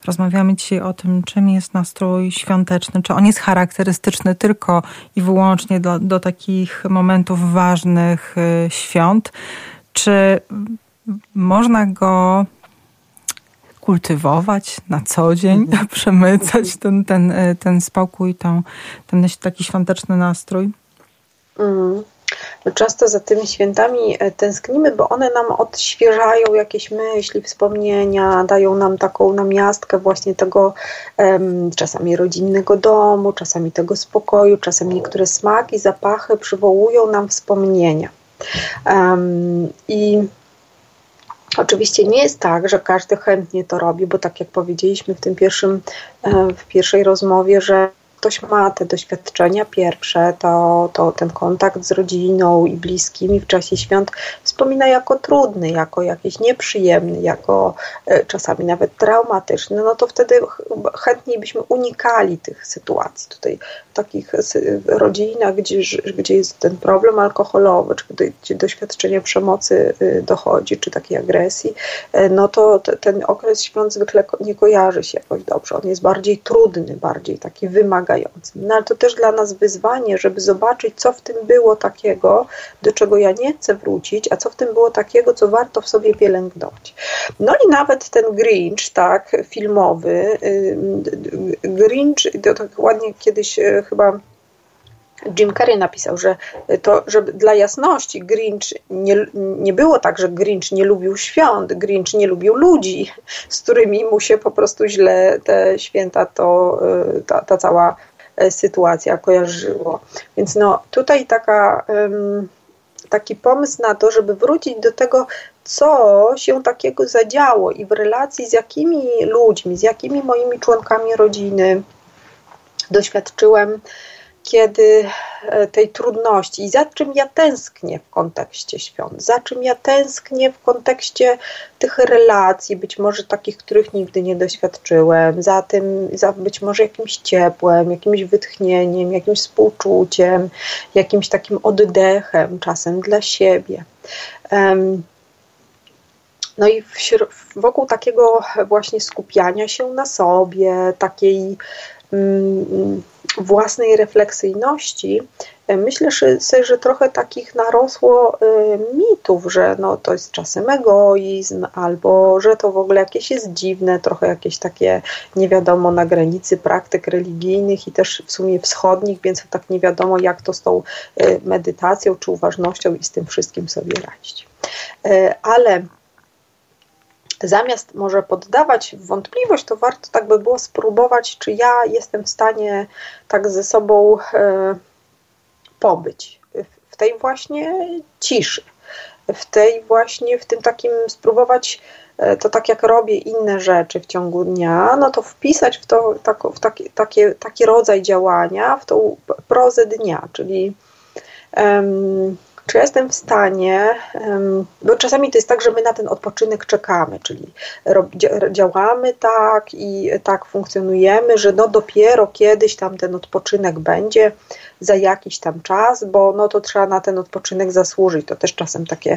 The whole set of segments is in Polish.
Rozmawiamy dzisiaj o tym, czym jest nastrój świąteczny, czy on jest charakterystyczny tylko i wyłącznie do takich momentów ważnych świąt, czy można go kultywować na co dzień, przemycać ten spokój, ten taki świąteczny nastrój? Często za tymi świętami tęsknimy, bo one nam odświeżają jakieś myśli, wspomnienia, dają nam taką namiastkę właśnie tego czasami rodzinnego domu, czasami tego spokoju, czasem niektóre smaki, zapachy przywołują nam wspomnienia. I oczywiście nie jest tak, że każdy chętnie to robi, bo tak jak powiedzieliśmy w pierwszej rozmowie, że ktoś ma te doświadczenia pierwsze, to ten kontakt z rodziną i bliskimi w czasie świąt wspomina jako trudny, jako jakiś nieprzyjemny, jako czasami nawet traumatyczny, no to wtedy chętniej byśmy unikali tych sytuacji. Tutaj w takich rodzinach, gdzie jest ten problem alkoholowy, czy gdzie doświadczenie przemocy dochodzi, czy takiej agresji, no to ten okres świąt zwykle nie kojarzy się jakoś dobrze. On jest bardziej trudny, bardziej taki wymagający. No ale to też dla nas wyzwanie, żeby zobaczyć, co w tym było takiego, do czego ja nie chcę wrócić, a co w tym było takiego, co warto w sobie pielęgnować. No i nawet ten Grinch, tak, filmowy, Grinch, to tak ładnie kiedyś chyba Jim Carrey napisał, że żeby dla jasności Grinch nie było tak, że Grinch nie lubił świąt, Grinch nie lubił ludzi, z którymi mu się po prostu źle te święta, ta cała sytuacja kojarzyło. Więc no tutaj taki pomysł na to, żeby wrócić do tego, co się takiego zadziało i w relacji z jakimi ludźmi, z jakimi moimi członkami rodziny doświadczyłem kiedy tej trudności i za czym ja tęsknię w kontekście świąt, za czym ja tęsknię w kontekście tych relacji, być może takich, których nigdy nie doświadczyłem, za być może jakimś ciepłem, jakimś wytchnieniem, jakimś współczuciem, jakimś takim oddechem czasem dla siebie. No i wokół takiego właśnie skupiania się na sobie, takiej własnej refleksyjności, myślę sobie, że trochę takich narosło mitów, że no to jest czasem egoizm, albo że to w ogóle jakieś jest dziwne, trochę jakieś takie nie wiadomo na granicy praktyk religijnych i też w sumie wschodnich, więc tak nie wiadomo jak to z tą medytacją czy uważnością i z tym wszystkim sobie radzić. Ale zamiast może poddawać w wątpliwość, to warto tak by było spróbować, czy ja jestem w stanie tak ze sobą pobyć w tej właśnie ciszy, w tym takim spróbować to tak jak robię inne rzeczy w ciągu dnia, no to wpisać w taki rodzaj działania, w tą prozę dnia, czyli czy ja jestem w stanie, bo czasami to jest tak, że my na ten odpoczynek czekamy, czyli działamy tak i tak funkcjonujemy, że no dopiero kiedyś tam ten odpoczynek będzie za jakiś tam czas, bo no to trzeba na ten odpoczynek zasłużyć. To też czasem takie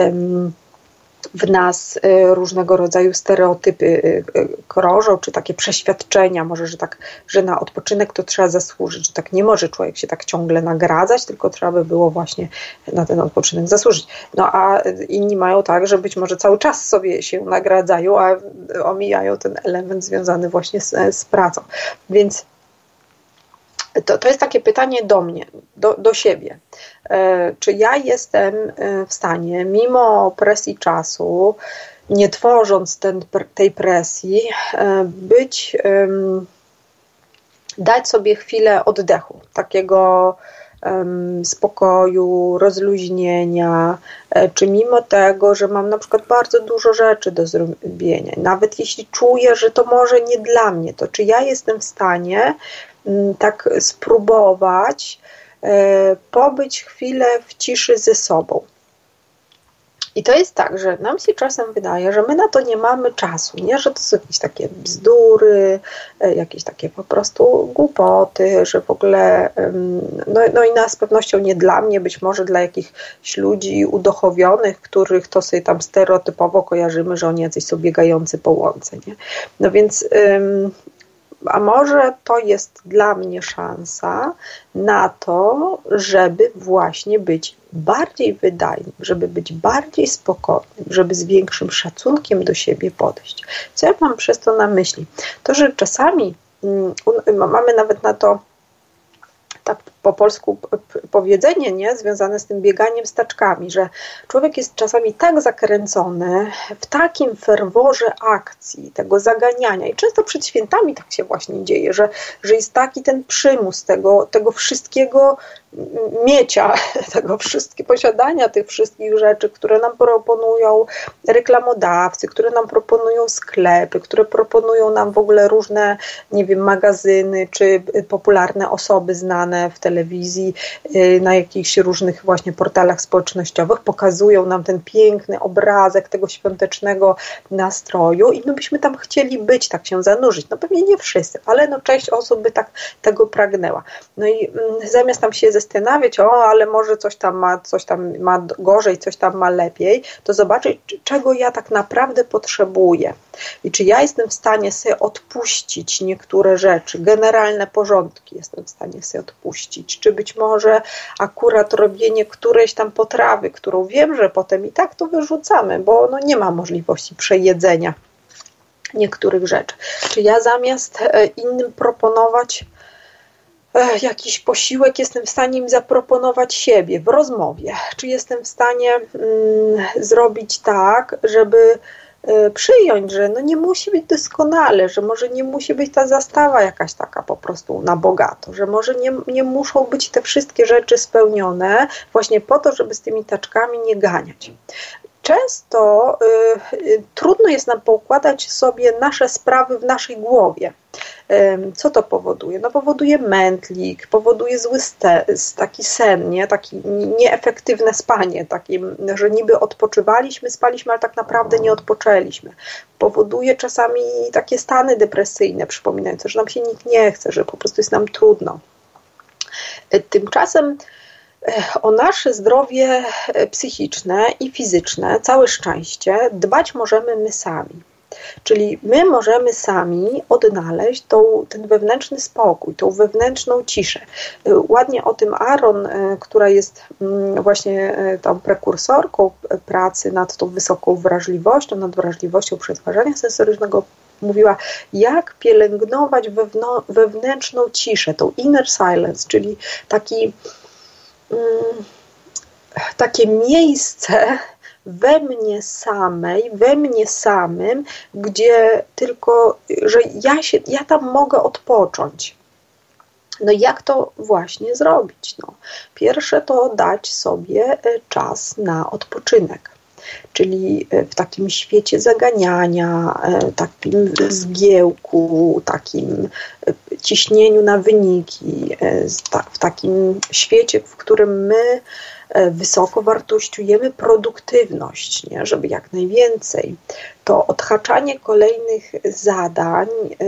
w nas różnego rodzaju stereotypy krążą, czy takie przeświadczenia, może, że na odpoczynek to trzeba zasłużyć, że tak nie może człowiek się tak ciągle nagradzać, tylko trzeba by było właśnie na ten odpoczynek zasłużyć. No a inni mają tak, że być może cały czas sobie się nagradzają, a omijają ten element związany właśnie z pracą. Więc to jest takie pytanie do mnie, do siebie. Czy ja jestem w stanie, mimo presji czasu, nie tworząc tej presji, dać sobie chwilę oddechu, takiego spokoju, rozluźnienia, czy mimo tego, że mam na przykład bardzo dużo rzeczy do zrobienia, nawet jeśli czuję, że to może nie dla mnie, to czy ja jestem w stanie tak spróbować pobyć chwilę w ciszy ze sobą. I to jest tak, że nam się czasem wydaje, że my na to nie mamy czasu, nie? Że to są jakieś takie bzdury, jakieś takie po prostu głupoty, że w ogóle, no i z pewnością nie dla mnie, być może dla jakichś ludzi uduchowionych, których to sobie tam stereotypowo kojarzymy, że oni jacyś są biegający po łące, nie? No więc a może to jest dla mnie szansa na to, żeby właśnie być bardziej wydajnym, żeby być bardziej spokojnym, żeby z większym szacunkiem do siebie podejść. Co ja mam przez to na myśli? To, że czasami mamy nawet na to tak po polsku powiedzenie, nie? Związane z tym bieganiem z taczkami, że człowiek jest czasami tak zakręcony w takim ferworze akcji, tego zaganiania i często przed świętami tak się właśnie dzieje, że jest taki ten przymus tego wszystkiego miecia, tego wszystkiego posiadania tych wszystkich rzeczy, które nam proponują reklamodawcy, które nam proponują sklepy, które proponują nam w ogóle różne, nie wiem, magazyny, czy popularne osoby znane w telewizji, na jakichś różnych właśnie portalach społecznościowych, pokazują nam ten piękny obrazek tego świątecznego nastroju i my byśmy tam chcieli być, tak się zanurzyć. No pewnie nie wszyscy, ale no część osób by tak tego pragnęła. No i zamiast tam się zastanawiać, ale może coś tam ma gorzej, coś tam ma lepiej, to zobaczyć, czego ja tak naprawdę potrzebuję i czy ja jestem w stanie sobie odpuścić niektóre rzeczy, generalne porządki jestem w stanie sobie odpuścić, czy być może akurat robienie którejś tam potrawy, którą wiem, że potem i tak to wyrzucamy, bo no nie ma możliwości przejedzenia niektórych rzeczy. Czy ja zamiast innym proponować jakiś posiłek, jestem w stanie im zaproponować siebie w rozmowie? Czy jestem w stanie zrobić tak, żeby przyjąć, że no nie musi być doskonale, że może nie musi być ta zastawa jakaś taka po prostu na bogato, że może nie muszą być te wszystkie rzeczy spełnione właśnie po to, żeby z tymi taczkami nie ganiać. Często trudno jest nam poukładać sobie nasze sprawy w naszej głowie. Co to powoduje? No powoduje mętlik, powoduje zły taki sen, nie? Takie nieefektywne spanie, takie, że niby odpoczywaliśmy, spaliśmy, ale tak naprawdę nie odpoczęliśmy. Powoduje czasami takie stany depresyjne, przypominające, że nam się nikt nie chce, że po prostu jest nam trudno. Tymczasem o nasze zdrowie psychiczne i fizyczne, całe szczęście, dbać możemy my sami. Czyli my możemy sami odnaleźć ten wewnętrzny spokój, tą wewnętrzną ciszę. Ładnie o tym Aron, która jest właśnie tą prekursorką pracy nad tą wysoką wrażliwością, nad wrażliwością przetwarzania sensorycznego, mówiła, jak pielęgnować wewnętrzną ciszę, tą inner silence, czyli takie miejsce we mnie samej, we mnie samym, gdzie tylko, że ja tam mogę odpocząć. No jak to właśnie zrobić? No, pierwsze to dać sobie czas na odpoczynek. Czyli w takim świecie zaganiania, takim zgiełku, takim ciśnieniu na wyniki, w takim świecie, w którym my wysoko wartościujemy produktywność, nie? Żeby jak najwięcej. To odhaczanie kolejnych zadań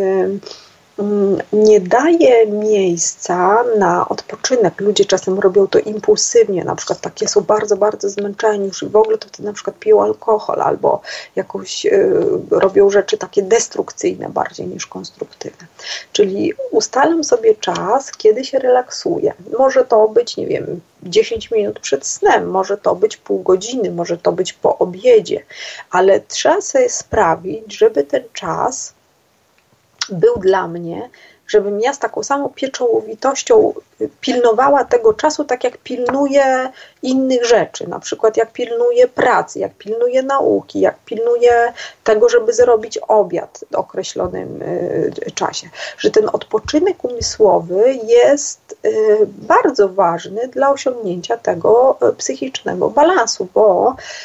nie daje miejsca na odpoczynek. Ludzie czasem robią to impulsywnie, na przykład takie są bardzo, bardzo zmęczeni już i w ogóle to wtedy na przykład piją alkohol albo robią rzeczy takie destrukcyjne bardziej niż konstruktywne. Czyli ustalam sobie czas, kiedy się relaksuję. Może to być, nie wiem, 10 minut przed snem, może to być pół godziny, może to być po obiedzie, ale trzeba sobie sprawić, żeby ten czas był dla mnie, żebym ja z taką samą pieczołowitością pilnowała tego czasu, tak jak pilnuję innych rzeczy, na przykład jak pilnuję pracy, jak pilnuję nauki, jak pilnuję tego, żeby zrobić obiad w określonym czasie. Że ten odpoczynek umysłowy jest bardzo ważny dla osiągnięcia tego psychicznego balansu, bo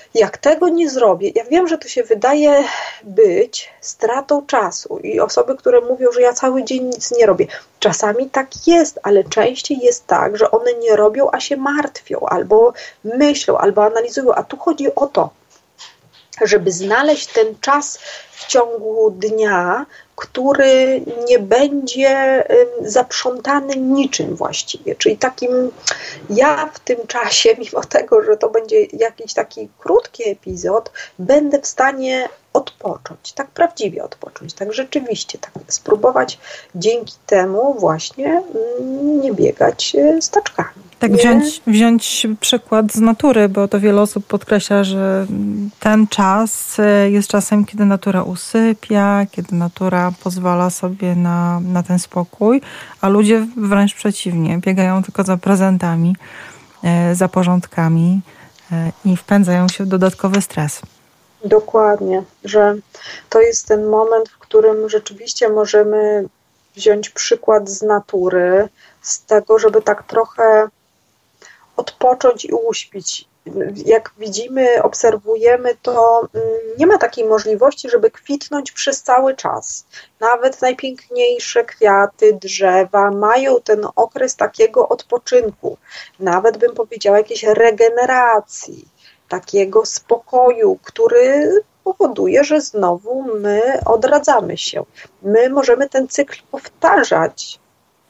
Jak tego nie zrobię, ja wiem, że to się wydaje być stratą czasu i osoby, które mówią, że ja cały dzień nic nie robię. Czasami tak jest, ale częściej jest tak, że one nie robią, a się martwią, albo myślą, albo analizują. A tu chodzi o to, żeby znaleźć ten czas w ciągu dnia, który nie będzie zaprzątany niczym właściwie. Czyli takim, ja w tym czasie, mimo tego, że to będzie jakiś taki krótki epizod, będę w stanie odpocząć, tak prawdziwie odpocząć, tak rzeczywiście, tak spróbować dzięki temu właśnie nie biegać staczkami. Tak, wziąć przykład z natury, bo to wiele osób podkreśla, że ten czas jest czasem, kiedy natura usypia, kiedy natura pozwala sobie na ten spokój, a ludzie wręcz przeciwnie, biegają tylko za prezentami, za porządkami i wpędzają się w dodatkowy stres. Dokładnie, że to jest ten moment, w którym rzeczywiście możemy wziąć przykład z natury, z tego, żeby tak trochę odpocząć i uśpić. Jak widzimy, obserwujemy, to nie ma takiej możliwości, żeby kwitnąć przez cały czas. Nawet najpiękniejsze kwiaty, drzewa mają ten okres takiego odpoczynku. Nawet bym powiedziała jakiejś regeneracji, takiego spokoju, który powoduje, że znowu my odradzamy się. My możemy ten cykl powtarzać.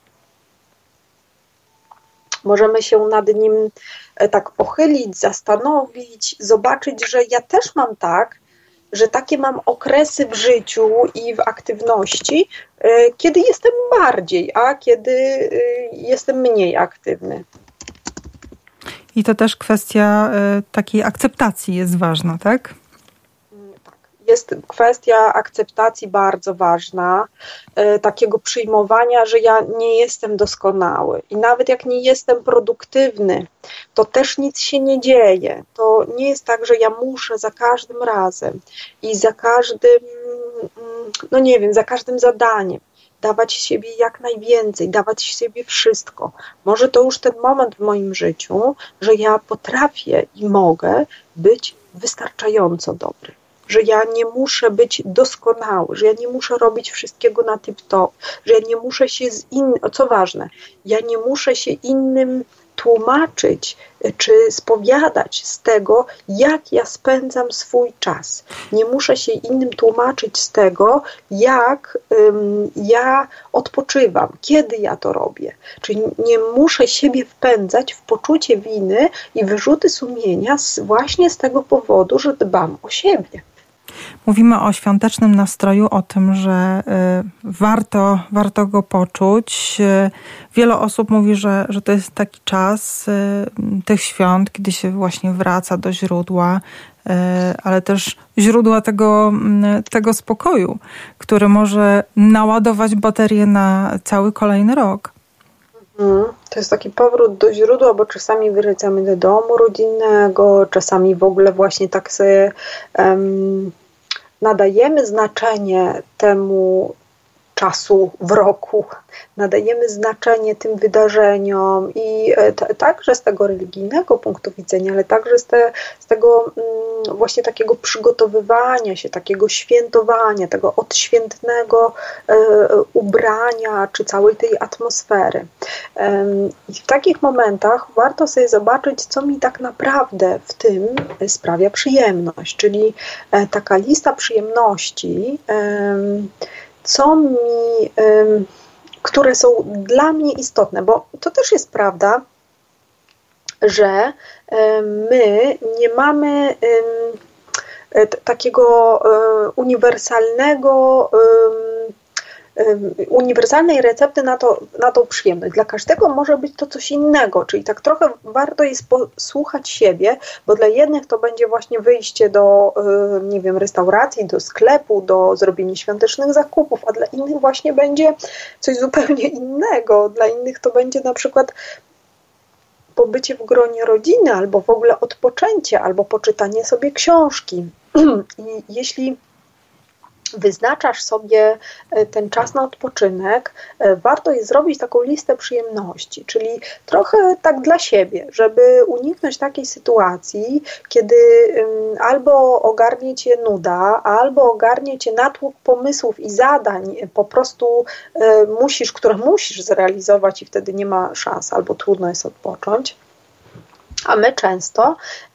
Możemy się nad nim tak pochylić, zastanowić, zobaczyć, że ja też mam tak, że takie mam okresy w życiu i w aktywności, kiedy jestem bardziej, a kiedy jestem mniej aktywny. I to też kwestia takiej akceptacji jest ważna, tak? Jest kwestia akceptacji bardzo ważna, takiego przyjmowania, że ja nie jestem doskonały i nawet jak nie jestem produktywny, to też nic się nie dzieje. To nie jest tak, że ja muszę za każdym razem i za każdym, no nie wiem, za każdym zadaniem dawać siebie jak najwięcej, dawać siebie wszystko. Może to już ten moment w moim życiu, że ja potrafię i mogę być wystarczająco dobry. Że ja nie muszę być doskonały, że ja nie muszę robić wszystkiego na tip-top, że ja nie muszę się co ważne, ja nie muszę się innym tłumaczyć czy spowiadać z tego, jak ja spędzam swój czas. Nie muszę się innym tłumaczyć z tego, jak ja odpoczywam, kiedy ja to robię. Czyli nie muszę siebie wpędzać w poczucie winy i wyrzuty sumienia właśnie z tego powodu, że dbam o siebie. Mówimy o świątecznym nastroju, o tym, że warto go poczuć. Wiele osób mówi, że to jest taki czas tych świąt, kiedy się właśnie wraca do źródła, ale też źródła tego spokoju, który może naładować baterię na cały kolejny rok. To jest taki powrót do źródła, bo czasami wracamy do domu rodzinnego, czasami w ogóle właśnie tak sobie nadajemy znaczenie temu czasu w roku, nadajemy znaczenie tym wydarzeniom i także z tego religijnego punktu widzenia, ale także z tego właśnie takiego przygotowywania się, takiego świętowania, tego odświętnego ubrania, czy całej tej atmosfery. I w takich momentach warto sobie zobaczyć, co mi tak naprawdę w tym sprawia przyjemność, czyli taka lista przyjemności, które są dla mnie istotne, bo to też jest prawda, że my nie mamy takiego uniwersalnej recepty na tą przyjemność. Dla każdego może być to coś innego, czyli tak trochę warto jest posłuchać siebie, bo dla jednych to będzie właśnie wyjście do, nie wiem, restauracji, do sklepu, do zrobienia świątecznych zakupów, a dla innych właśnie będzie coś zupełnie innego. Dla innych to będzie na przykład pobycie w gronie rodziny, albo w ogóle odpoczęcie, albo poczytanie sobie książki. I jeśli wyznaczasz sobie ten czas na odpoczynek, warto jest zrobić taką listę przyjemności, czyli trochę tak dla siebie, żeby uniknąć takiej sytuacji, kiedy albo ogarnie cię nuda, albo ogarnie cię natłok pomysłów i zadań, po prostu które musisz zrealizować i wtedy nie ma szans, albo trudno jest odpocząć. A my często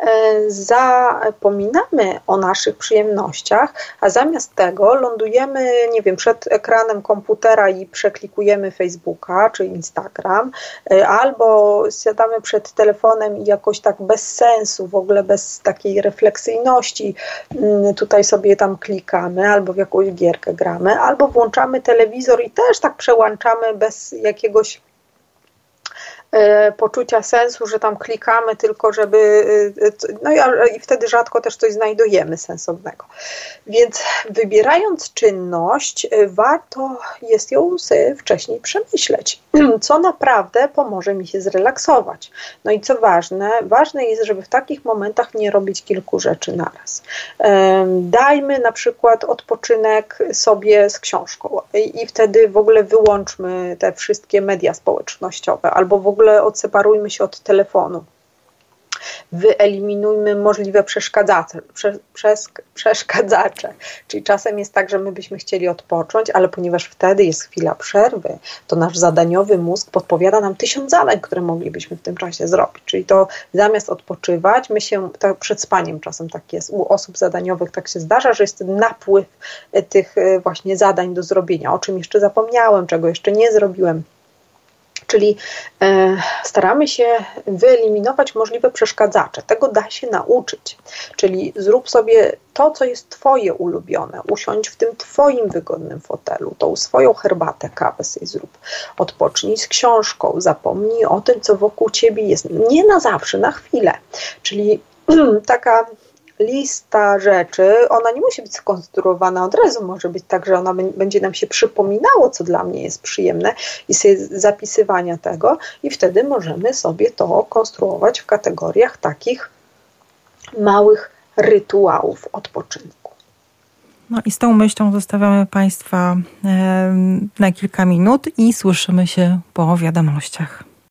zapominamy o naszych przyjemnościach, a zamiast tego lądujemy, nie wiem, przed ekranem komputera i przeklikujemy Facebooka czy Instagram, albo siadamy przed telefonem i jakoś tak bez sensu, w ogóle bez takiej refleksyjności tutaj sobie tam klikamy, albo w jakąś gierkę gramy, albo włączamy telewizor i też tak przełączamy bez jakiegoś poczucia sensu, że tam klikamy tylko, żeby... No i wtedy rzadko też coś znajdujemy sensownego. Więc wybierając czynność, warto jest ją sobie wcześniej przemyśleć, co naprawdę pomoże mi się zrelaksować. No i co ważne jest, żeby w takich momentach nie robić kilku rzeczy naraz. Dajmy na przykład odpoczynek sobie z książką i wtedy w ogóle wyłączmy te wszystkie media społecznościowe, albo w ogóle odseparujmy się od telefonu. Wyeliminujmy możliwe przeszkadzacze. Czyli czasem jest tak, że my byśmy chcieli odpocząć, ale ponieważ wtedy jest chwila przerwy, to nasz zadaniowy mózg podpowiada nam 1000 zadań, które moglibyśmy w tym czasie zrobić. Czyli to zamiast odpoczywać, my się, tak przed spaniem czasem tak jest, u osób zadaniowych tak się zdarza, że jest napływ tych właśnie zadań do zrobienia, o czym jeszcze zapomniałem, czego jeszcze nie zrobiłem. Czyli staramy się wyeliminować możliwe przeszkadzacze. Tego da się nauczyć. Czyli zrób sobie to, co jest twoje ulubione. Usiądź w tym twoim wygodnym fotelu. Tą swoją herbatę, kawę sobie zrób. Odpocznij z książką. Zapomnij o tym, co wokół ciebie jest. Nie na zawsze, na chwilę. Czyli taka lista rzeczy, ona nie musi być skonstruowana od razu, może być tak, że ona będzie nam się przypominało, co dla mnie jest przyjemne i sobie zapisywania tego i wtedy możemy sobie to konstruować w kategoriach takich małych rytuałów odpoczynku. No i z tą myślą zostawiamy Państwa na kilka minut i słyszymy się po wiadomościach.